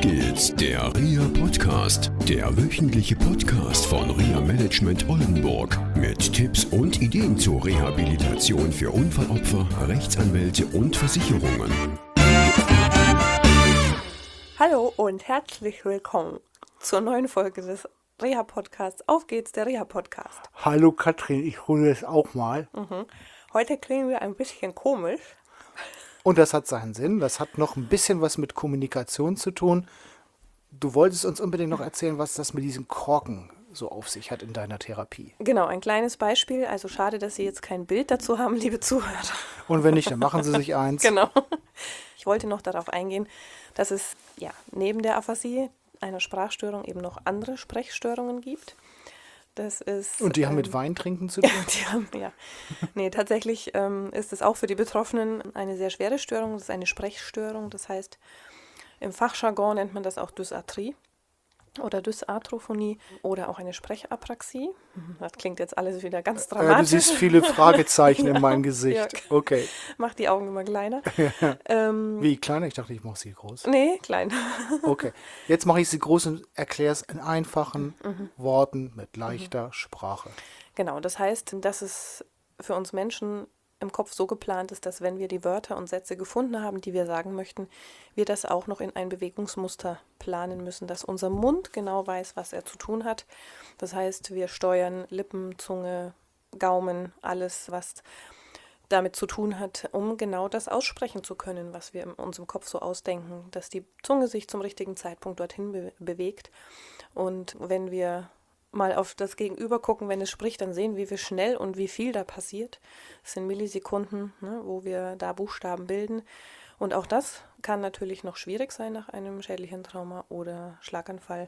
geht's, der RIA Podcast, der wöchentliche Podcast von RIA Management Oldenburg mit Tipps und Ideen zur Rehabilitation für Unfallopfer, Rechtsanwälte und Versicherungen. Hallo und herzlich willkommen zur neuen Folge des RIA Podcasts. Auf geht's, der RIA Podcast. Hallo Katrin, ich hole es auch mal. Heute klingen wir ein bisschen komisch. Und das hat seinen Sinn. Das hat noch ein bisschen was mit Kommunikation zu tun. Du wolltest uns unbedingt noch erzählen, was das mit diesen Korken so auf sich hat in deiner Therapie. Genau, ein kleines Beispiel. Also schade, dass Sie jetzt kein Bild dazu haben, liebe Zuhörer. Und wenn nicht, dann machen Sie sich eins. Genau. Ich wollte noch darauf eingehen, dass es neben der Aphasie, einer Sprachstörung, eben noch andere Sprechstörungen gibt. Das ist, Und die haben mit Weintrinken zu tun? Nee, tatsächlich ist es auch für die Betroffenen eine sehr schwere Störung. Das ist eine Sprechstörung. Das heißt, im Fachjargon nennt man das auch Dysarthrie oder Dysarthrophonie oder auch eine Sprechapraxie. Das klingt jetzt alles wieder ganz dramatisch. Du siehst viele Fragezeichen in meinem Gesicht. Ja. Okay. Mach die Augen immer kleiner. Wie kleiner? Ich dachte, ich mache sie groß. Nee, klein. Okay. Jetzt mache ich sie groß und erkläre es in einfachen Worten mit leichter Sprache. Genau, das heißt, dass es für uns Menschen im Kopf so geplant ist, dass wenn wir die Wörter und Sätze gefunden haben, die wir sagen möchten, wir das auch noch in ein Bewegungsmuster planen müssen, dass unser Mund genau weiß, was er zu tun hat. Das heißt, wir steuern Lippen, Zunge, Gaumen, alles, was damit zu tun hat, um genau das aussprechen zu können, was wir in unserem Kopf so ausdenken, dass die Zunge sich zum richtigen Zeitpunkt dorthin bewegt. Und wenn wir mal auf das Gegenüber gucken, wenn es spricht, dann sehen wir, wie schnell und wie viel da passiert. Es sind Millisekunden, wo wir da Buchstaben bilden. Und auch das kann natürlich noch schwierig sein nach einem schädlichen Trauma oder Schlaganfall.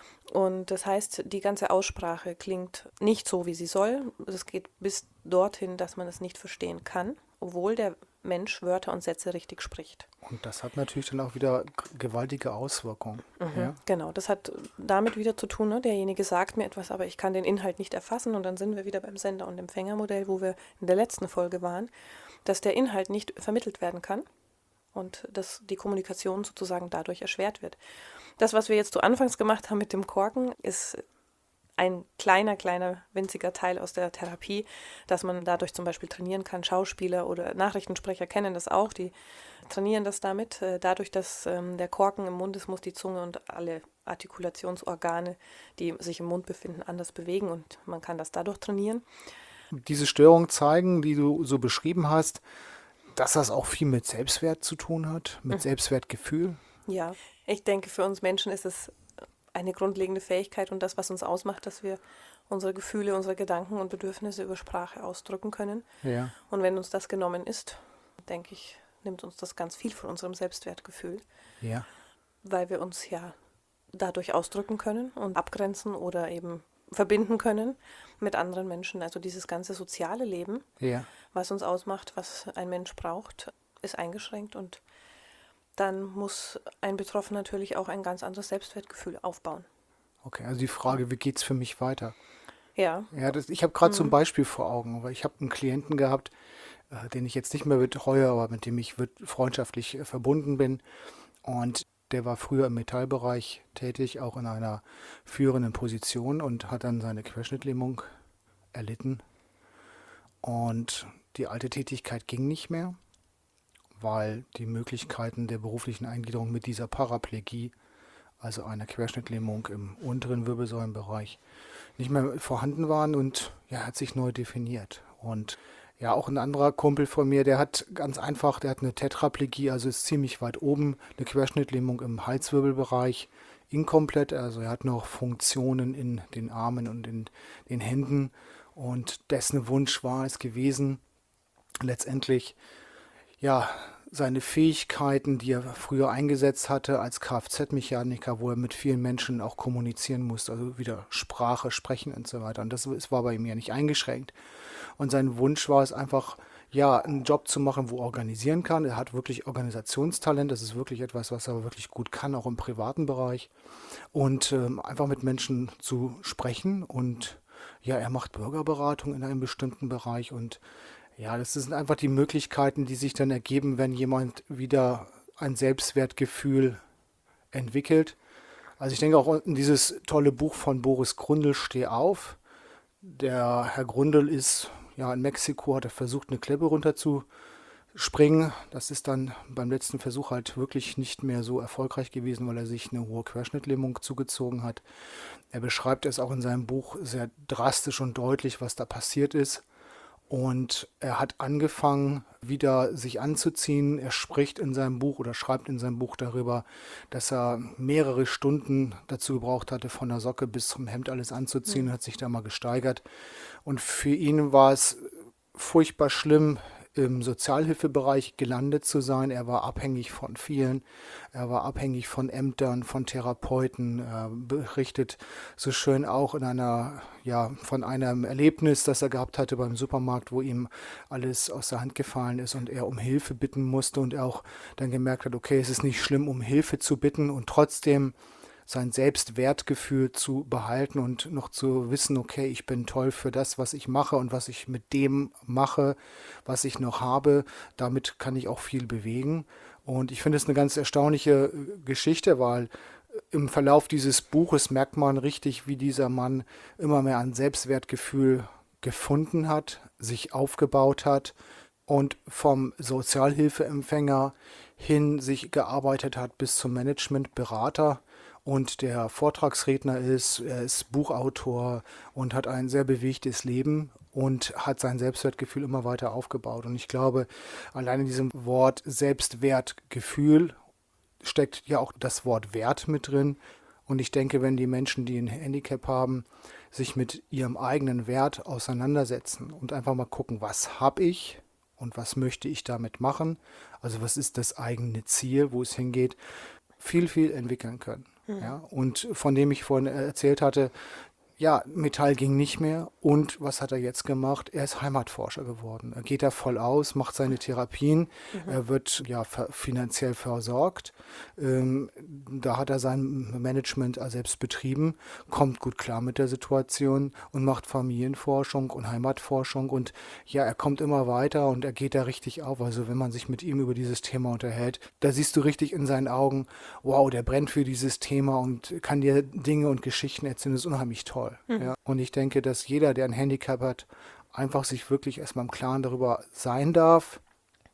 Und das heißt, die ganze Aussprache klingt nicht so, wie sie soll. Es geht bis dorthin, dass man es nicht verstehen kann, obwohl der Mensch Wörter und Sätze richtig spricht. Und das hat natürlich dann auch wieder gewaltige Auswirkungen. Ja? Genau, das hat damit wieder zu tun, ne? Derjenige sagt mir etwas, aber ich kann den Inhalt nicht erfassen. Und dann sind wir wieder beim Sender- und Empfängermodell, wo wir in der letzten Folge waren, dass der Inhalt nicht vermittelt werden kann und dass die Kommunikation sozusagen dadurch erschwert wird. Das, was wir jetzt zu Anfangs gemacht haben mit dem Korken, ist ein kleiner, winziger Teil aus der Therapie, dass man dadurch zum Beispiel trainieren kann. Schauspieler oder Nachrichtensprecher kennen das auch, die trainieren das damit. Dadurch, dass der Korken im Mund ist, muss die Zunge und alle Artikulationsorgane, die sich im Mund befinden, anders bewegen und man kann das dadurch trainieren. Diese Störungen zeigen, die du so beschrieben hast, dass das auch viel mit Selbstwert zu tun hat, mit Selbstwertgefühl. Ja, ich denke, für uns Menschen ist es eine grundlegende Fähigkeit und das, was uns ausmacht, dass wir unsere Gefühle, unsere Gedanken und Bedürfnisse über Sprache ausdrücken können. Ja. Und wenn uns das genommen ist, denke ich, nimmt uns das ganz viel von unserem Selbstwertgefühl, Ja. weil wir uns ja dadurch ausdrücken können und abgrenzen oder eben verbinden können mit anderen Menschen. Also dieses ganze soziale Leben, Ja. was uns ausmacht, was ein Mensch braucht, ist eingeschränkt und dann muss ein Betroffener natürlich auch ein ganz anderes Selbstwertgefühl aufbauen. Okay, also die Frage, wie geht's für mich weiter? Ja. Ja, ich habe gerade so ein Beispiel vor Augen, weil ich habe einen Klienten gehabt, den ich jetzt nicht mehr betreue, aber mit dem ich freundschaftlich verbunden bin. Und der war früher im Metallbereich tätig, auch in einer führenden Position und hat dann seine Querschnittlähmung erlitten. Und die alte Tätigkeit ging nicht mehr, weil die Möglichkeiten der beruflichen Eingliederung mit dieser Paraplegie, also einer Querschnittlähmung im unteren Wirbelsäulenbereich, nicht mehr vorhanden waren und er hat sich neu definiert. Und ja, auch ein anderer Kumpel von mir, der hat ganz einfach, der hat eine Tetraplegie, also ist ziemlich weit oben, eine Querschnittlähmung im Halswirbelbereich, inkomplett, also er hat noch Funktionen in den Armen und in den Händen und dessen Wunsch war es gewesen, letztendlich ja, seine Fähigkeiten, die er früher eingesetzt hatte als Kfz-Mechaniker, wo er mit vielen Menschen auch kommunizieren musste, also wieder Sprache, Sprechen und so weiter. Und das war bei ihm ja nicht eingeschränkt. Und sein Wunsch war es einfach, ja, einen Job zu machen, wo er organisieren kann. Er hat wirklich Organisationstalent, das ist wirklich etwas, was er wirklich gut kann, auch im privaten Bereich. Und einfach mit Menschen zu sprechen und ja, er macht Bürgerberatung in einem bestimmten Bereich und ja, das sind einfach die Möglichkeiten, die sich dann ergeben, wenn jemand wieder ein Selbstwertgefühl entwickelt. Also ich denke auch in dieses tolle Buch von Boris Grundl, Steh auf. Der Herr Grundl ist ja in Mexiko, hat er versucht, eine Klippe runterzuspringen. Das ist dann beim letzten Versuch halt wirklich nicht mehr so erfolgreich gewesen, weil er sich eine hohe Querschnittlähmung zugezogen hat. Er beschreibt es auch in seinem Buch sehr drastisch und deutlich, was da passiert ist. Und er hat angefangen, wieder sich anzuziehen. Er spricht in seinem Buch oder schreibt in seinem Buch darüber, dass er mehrere Stunden dazu gebraucht hatte, von der Socke bis zum Hemd alles anzuziehen, und hat sich da mal gesteigert. Und für ihn war es furchtbar schlimm, im Sozialhilfebereich gelandet zu sein. Er war abhängig von vielen. Er war abhängig von Ämtern, von Therapeuten. Er berichtet so schön auch von einem Erlebnis, das er gehabt hatte beim Supermarkt, wo ihm alles aus der Hand gefallen ist und er um Hilfe bitten musste und er auch dann gemerkt hat, okay, es ist nicht schlimm, um Hilfe zu bitten und trotzdem sein Selbstwertgefühl zu behalten und noch zu wissen, okay, ich bin toll für das, was ich mache und was ich mit dem mache, was ich noch habe. Damit kann ich auch viel bewegen. Und ich finde es eine ganz erstaunliche Geschichte, weil im Verlauf dieses Buches merkt man richtig, wie dieser Mann immer mehr an Selbstwertgefühl gefunden hat, sich aufgebaut hat und vom Sozialhilfeempfänger hin sich gearbeitet hat bis zum Managementberater. Und der Vortragsredner er ist Buchautor und hat ein sehr bewegtes Leben und hat sein Selbstwertgefühl immer weiter aufgebaut. Und ich glaube, allein in diesem Wort Selbstwertgefühl steckt ja auch das Wort Wert mit drin. Und ich denke, wenn die Menschen, die ein Handicap haben, sich mit ihrem eigenen Wert auseinandersetzen und einfach mal gucken, was habe ich und was möchte ich damit machen, also was ist das eigene Ziel, wo es hingeht, viel entwickeln können. Ja, und von dem ich vorhin erzählt hatte, ja, Metall ging nicht mehr. Und was hat er jetzt gemacht? Er ist Heimatforscher geworden. Er geht da voll aus, macht seine Therapien. Er wird ja finanziell versorgt. Da hat er sein Management selbst betrieben, kommt gut klar mit der Situation und macht Familienforschung und Heimatforschung. Und ja, er kommt immer weiter und er geht da richtig auf. Also wenn man sich mit ihm über dieses Thema unterhält, da siehst du richtig in seinen Augen, wow, der brennt für dieses Thema und kann dir Dinge und Geschichten erzählen. Das ist unheimlich toll. Ja. Und ich denke, dass jeder, der ein Handicap hat, einfach sich wirklich erstmal im Klaren darüber sein darf,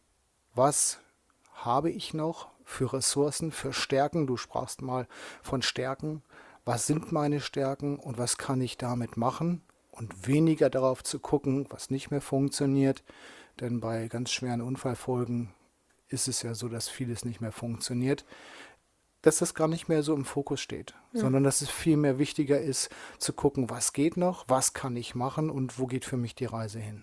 was habe ich noch für Ressourcen, für Stärken. Du sprachst mal von Stärken. Was sind meine Stärken und was kann ich damit machen? Und weniger darauf zu gucken, was nicht mehr funktioniert. Denn bei ganz schweren Unfallfolgen ist es ja so, dass vieles nicht mehr funktioniert. Dass das gar nicht mehr so im Fokus steht, sondern dass es viel mehr wichtiger ist, zu gucken, was geht noch, was kann ich machen und wo geht für mich die Reise hin.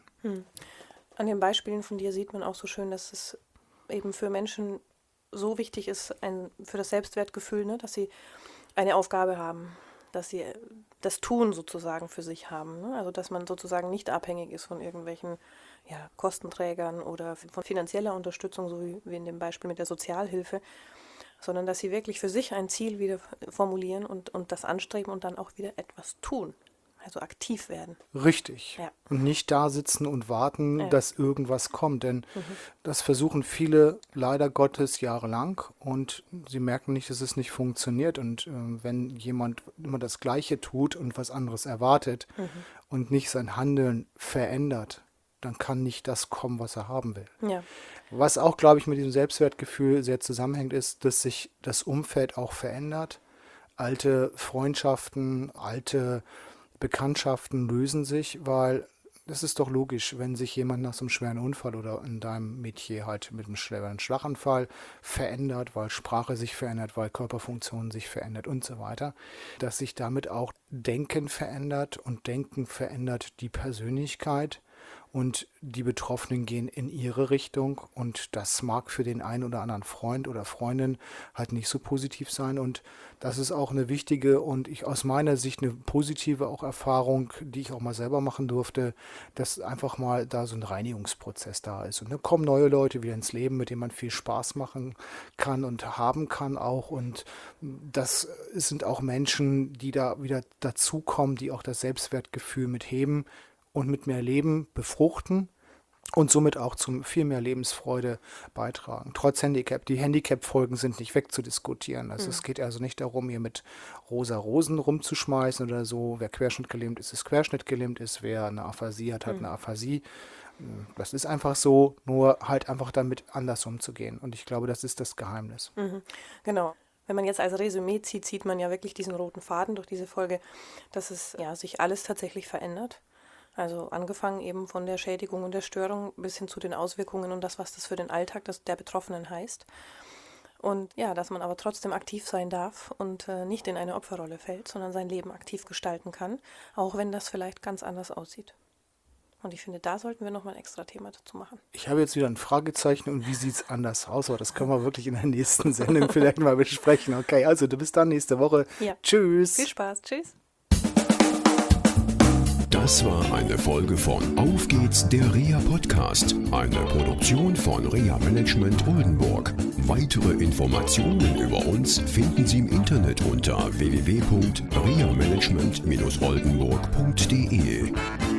An den Beispielen von dir sieht man auch so schön, dass es eben für Menschen so wichtig ist, für das Selbstwertgefühl, ne, dass sie eine Aufgabe haben, dass sie das Tun sozusagen für sich haben. Ne? Also dass man sozusagen nicht abhängig ist von irgendwelchen Kostenträgern oder von finanzieller Unterstützung, so wie in dem Beispiel mit der Sozialhilfe, sondern dass sie wirklich für sich ein Ziel wieder formulieren und das anstreben und dann auch wieder etwas tun, also aktiv werden. Richtig. Ja. Und nicht da sitzen und warten, dass irgendwas kommt, denn das versuchen viele leider Gottes jahrelang und sie merken nicht, dass es nicht funktioniert. Und wenn jemand immer das Gleiche tut und was anderes erwartet und nicht sein Handeln verändert, dann kann nicht das kommen, was er haben will. Ja. Was auch, glaube ich, mit diesem Selbstwertgefühl sehr zusammenhängt, ist, dass sich das Umfeld auch verändert. Alte Freundschaften, alte Bekanntschaften lösen sich, weil das ist doch logisch, wenn sich jemand nach so einem schweren Unfall oder in deinem Metier halt mit einem schweren Schlaganfall verändert, weil Sprache sich verändert, weil Körperfunktion sich verändert und so weiter, dass sich damit auch Denken verändert und Denken verändert die Persönlichkeit. Und die Betroffenen gehen in ihre Richtung und das mag für den einen oder anderen Freund oder Freundin halt nicht so positiv sein. Und das ist auch eine wichtige und aus meiner Sicht eine positive auch Erfahrung, die ich auch mal selber machen durfte, dass einfach mal da so ein Reinigungsprozess da ist. Und dann kommen neue Leute wieder ins Leben, mit denen man viel Spaß machen kann und haben kann auch. Und das sind auch Menschen, die da wieder dazukommen, die auch das Selbstwertgefühl mitheben und mit mehr Leben befruchten. und somit auch zum viel mehr Lebensfreude beitragen. Trotz Handicap. Die Handicap-Folgen sind nicht wegzudiskutieren. Also es geht also nicht darum, hier mit rosa Rosen rumzuschmeißen oder so. Wer querschnittgelähmt ist, ist querschnittgelähmt ist. Wer eine Aphasie hat, hat eine Aphasie. Das ist einfach so, nur halt einfach damit anders umzugehen. Und ich glaube, das ist das Geheimnis. Genau. Wenn man jetzt als Resümee zieht, sieht man ja wirklich diesen roten Faden durch diese Folge, dass es ja sich alles tatsächlich verändert. Also angefangen eben von der Schädigung und der Störung bis hin zu den Auswirkungen und das, was das für den Alltag der Betroffenen heißt. Und ja, dass man aber trotzdem aktiv sein darf und nicht in eine Opferrolle fällt, sondern sein Leben aktiv gestalten kann, auch wenn das vielleicht ganz anders aussieht. Und ich finde, da sollten wir nochmal ein extra Thema dazu machen. Ich habe jetzt wieder ein Fragezeichen und wie sieht es anders aus? Aber das können wir wirklich in der nächsten Sendung vielleicht mal besprechen. Okay, also du bist dann nächste Woche. Ja. Tschüss. Viel Spaß. Tschüss. Das war eine Folge von Auf geht's, der Reha Podcast, eine Produktion von Reha Management Oldenburg. Weitere Informationen über uns finden Sie im Internet unter www.rehamanagement-oldenburg.de.